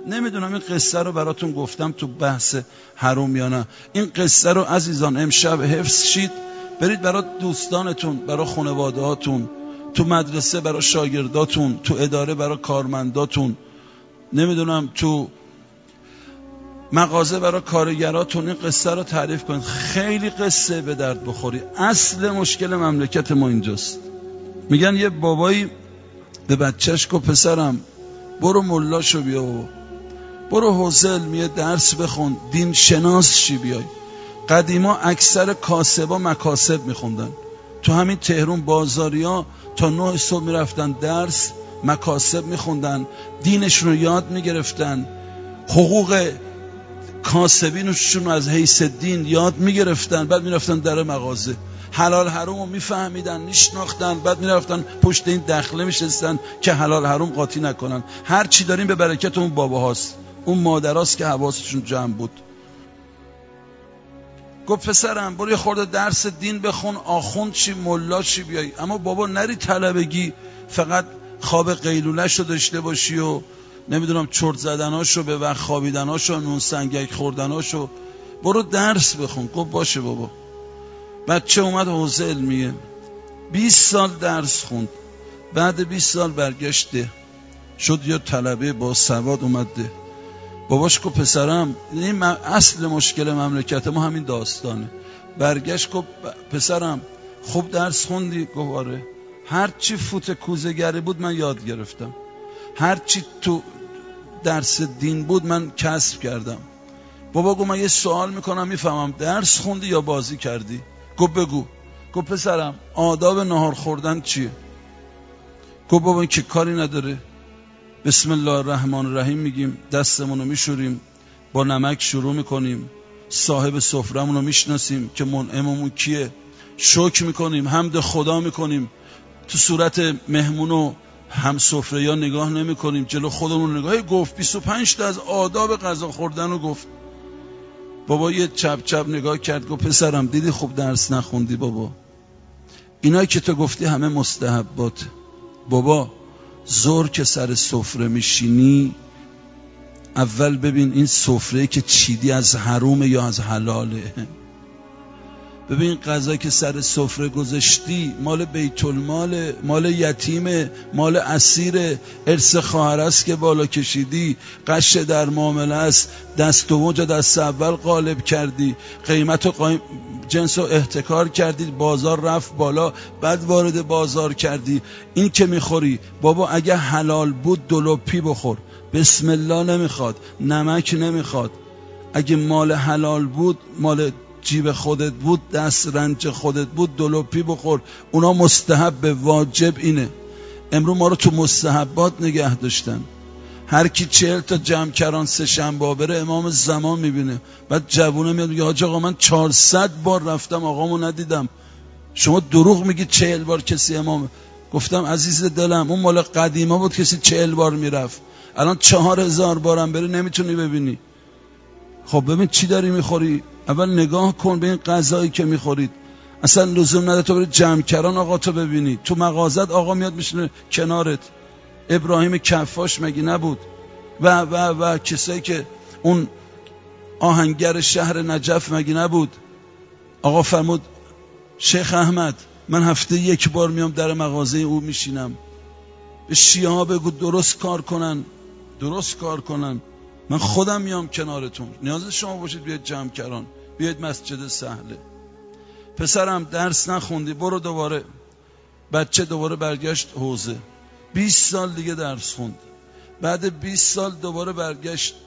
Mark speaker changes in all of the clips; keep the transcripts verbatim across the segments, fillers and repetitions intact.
Speaker 1: نمیدونم این قصه رو براتون گفتم تو بحث حروم یا نه. این قصه رو عزیزان امشب حفظ شید، برید برای دوستانتون، برای خانوادهاتون، تو مدرسه برای شاگرداتون، تو اداره برای کارمنداتون، نمیدونم تو مغازه برای کارگراتون این قصه رو تعریف کنید. خیلی قصه به درد بخوری. اصل مشکل مملکت ما اینجاست. میگن یه بابایی به بچهش گفت پسرم برو ملا شو بیا و برو حوزل میه درس بخون، دین شناس شی بیای. قدیما اکثر کاسبا مکاسب میخوندن. تو همین تهران بازاریا تا نه صبح میرفتن درس مکاسب میخوندن، دینشون رو یاد میگرفتن، حقوق کاسبینشون از حیث دین یاد میگرفتن، بعد میرفتن در مغازه حلال حروم رو میفهمیدن، میشناختن، بعد میرفتن پشت این دخله میشستن که حلال حروم قاطی نکنن. هر چی داریم به برکت اون بابا هاست، اون مادراست که حواسشون جمع بود. گفت پسرم برو یه خورده درس دین بخون، آخوند چی ملا چی بیای. اما بابا نری طلبگی فقط خواب قیلوله‌شو داشته باشی و نمیدونم چرت زدناشو به وقت خوابیدناشو نون سنگک خوردناشو، برو درس بخون. گفت باشه بابا. بچه اومد حوزه علمیه، بیست سال درس خوند، بعد بیست سال برگشته شد یا طلبه با سواد اومده. باباش گفت پسرم این اصل مشکل مملکت ما همین داستانه. برگشت گفت پسرم خوب درس خوندی؟ گفت آره. هر چی فوت کوزه‌گری بود من یاد گرفتم، هر چی تو درس دین بود من کسب کردم. بابا گفت من یه سوال میکنم میفهمم، درس خوندی یا بازی کردی؟ گفت بگو. گفت پسرم آداب نهار خوردن چیه؟ گفت بابا این که کاری نداره، بسم الله الرحمن الرحیم میگیم، دستمون رو میشوریم، با نمک شروع میکنیم، صاحب سفرمون رو میشناسیم که منعممون کیه، شکر میکنیم، حمد خدا میکنیم، تو صورت مهمون و هم سفره یا نگاه نمی کنیم، جلو خودمون نگاه. گفت بیست و پنج تا از آداب غذا خوردن رو گفت. بابا یه چپ چپ نگاه کرد گفت پسرم دیدی خوب درس نخوندی بابا، اینایی که تو گفتی همه مستحبات. بابا زور که سر سفره میشینی اول ببین این سفره که چیدی از حرومه یا از حلاله. ببین غذا که سر سفره گذاشتی مال بیت المال، مال یتیمه، مال اسیر، ارث خواهر است که بالا کشیدی، قش در معامله است، دست و موج دست اول غالب کردی، قیمت و قایم جنس رو احتکار کردی، بازار رفت بالا، بعد وارد بازار کردی. این که میخوری بابا اگه حلال بود دلوپی بخور، بسم الله نمیخواد، نمک نمیخواد. اگه مال حلال بود، مال جیب خودت بود، دست رنج خودت بود، دلوپی بخور. اونا مستحب، واجب اینه. امروز ما رو تو مستحبات نگه داشتن. هر کی چهل تا جمع کران سه شنبه بره امام زمان میبینه، بعد جوونه میاد میگه حاج آقا من چهارصد بار رفتم آقامو ندیدم. شما دروغ میگی چهل بار کسی امام. گفتم عزیز دلم اون مال قدیما بود کسی چهل بار میرفت، الان چهار هزار بارم بری نمیتونی ببینی. خب ببین چی داری میخوری، اول نگاه کن به این غذایی که میخورید. اصلا لزوم نداره تو بری جمع کران آقا تو ببینی. تو مغازت آقا میاد میشینه کنارت. ابراهیم کفاش مگه نبود؟ و و و کسایی که اون آهنگر شهر نجف مگه نبود؟ آقا فرمود شیخ احمد من هفته یک بار میام در مغازه او میشینم. به شیعه ها بگو درست کار کنن، درست کار کنن. من خودم میام کنارتون، نیاز شما باشید بیاید جمع کران، بیاید مسجد سهله. پسرم درس نخوندی برو دوباره. بچه دوباره برگشت حوزه، بیست سال دیگه درس خوند. بعد بیست سال دوباره برگشت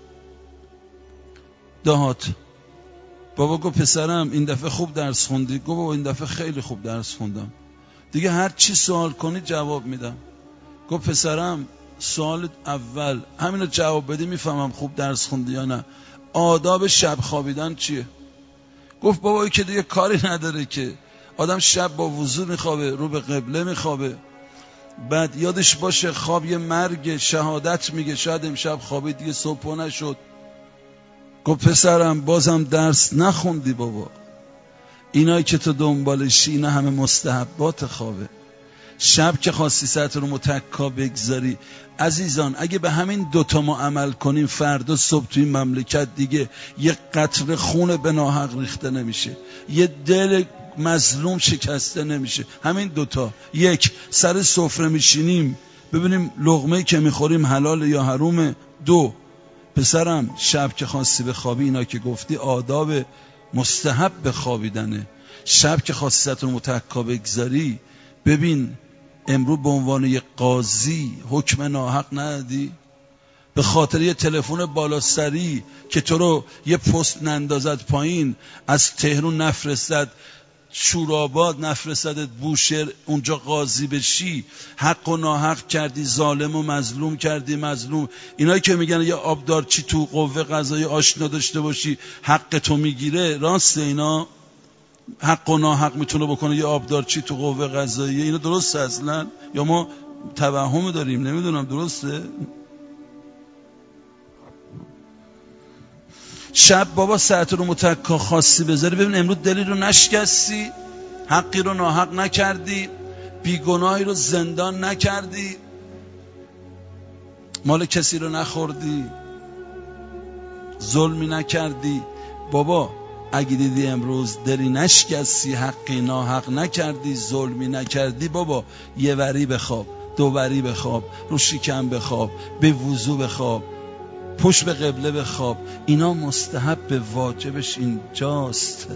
Speaker 1: دهات. بابا گفت پسرم این دفعه خوب درس خوندی؟ گفت بابا این دفعه خیلی خوب درس خوندم، دیگه هر چی سوال کنی جواب میدم. گفت پسرم سوال اول همینو جواب بدی میفهمم خوب درس خوندی یا نه. آداب شب خوابیدن چیه؟ گفت بابایی که دیگه کاری نداره که، آدم شب با وضو میخوابه، رو به قبله میخوابه، بعد یادش باشه خواب یه مرگ، شهادت میگه، شاید امشب خوابید دیگه صبح نشد. گفت پسرم بازم درس نخوندی بابا، اینایی که تو دنبالشی اینا همه مستحبات خوابه. شب که خواستی ساعت رو متکا بگذاری. عزیزان اگه به همین دوتا ما عمل کنیم فردا صبح توی این مملکت دیگه یه قطره خون به ناحق ریخته نمیشه، یه دل مظلوم شکسته نمیشه. همین دوتا. یک، سر سفره میشینیم ببینیم لقمه که میخوریم حلال یا حرومه. دو، پسرم شب که خواستی بخوابی، اینا که گفتی آداب مستحب بخوابیدنه. شب که خواستی ساعت رو متکا بگذاری، ببین امروز به عنوان یک قاضی حکم ناحق ندادی؟ به خاطر یه تلفن بالا سری که تو رو یه پست نندازد پایین، از تهران نفرستد شوراباد، نفرستدت بوشهر اونجا قاضی بشی، حق و ناحق کردی، ظالم و مظلوم کردی. مظلوم اینایی که میگن یه آبدارچی تو قوه قضایی آشنا داشته باشی حق تو میگیره، راسته اینا؟ حق و ناحق میتونه بکنه یه آبدارچی تو قوه قضاییه؟ اینا درسته اصلا یا ما توهم داریم؟ نمیدونم درسته. شب بابا ساعت رو متکا خواستی بذاری، ببین امروز دلی رو نشکستی، حقی رو ناحق نکردی، بیگناهی رو زندان نکردی، مال کسی رو نخوردی، ظلمی نکردی. بابا اگه دیدی امروز دلی نشکستی، حقی ناحق نکردی، ظلمی نکردی، بابا یه وری بخواب، دو وری بخواب، رو شکم بخواب، به وضو بخواب، پشت به قبله بخواب. اینا مستحب به واجبش اینجاست.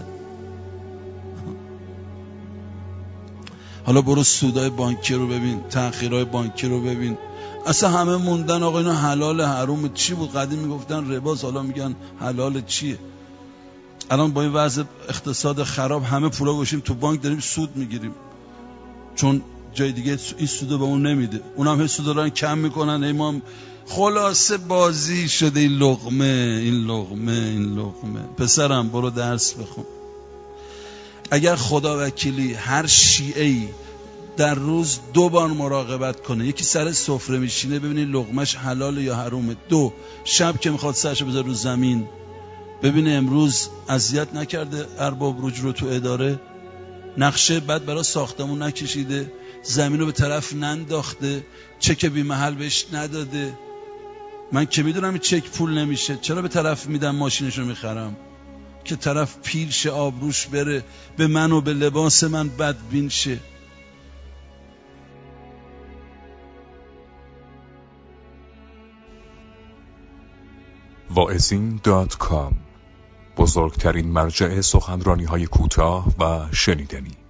Speaker 1: حالا برو سودای بانکی رو ببین، تأخیرهای بانکی رو ببین، اصلا همه موندن آقا اینا حلال حروم چی بود؟ قدیم میگفتن رباست، حالا میگن حلال چیه. الان با این وضع اقتصاد خراب همه پولا گوشیم تو بانک داریم سود میگیریم، چون جای دیگه این سودو به اون نمیده، اونم هی سود دارن کم میکنن. ای ما خلاصه بازی شده این لقمه این لقمه این لقمه. پسرم برو درس بخون. اگر خدا وکیلی هر شیعه‌ای در روز دو بار مراقبت کنه، یکی سر سفره میشینه ببینی لقمش حلال یا حرومه، دو شب که میخواد سرشو بذاره رو زمین ببینه امروز اذیت نکرده ارباب رجوع رو تو اداره، نقشه بعد برای ساختمون نکشیده، زمین رو به طرف ننداخته، چک بی محل بهش نداده. من که میدونم این چک پول نمیشه، چرا به طرف میدم ماشینشو میخرم که طرف پیر شه، آبروش بره، به من و به لباس من بدبین شه.
Speaker 2: واعظین دات کام، بزرگترین مرجع سخنرانی‌های کوتاه و شنیدنی.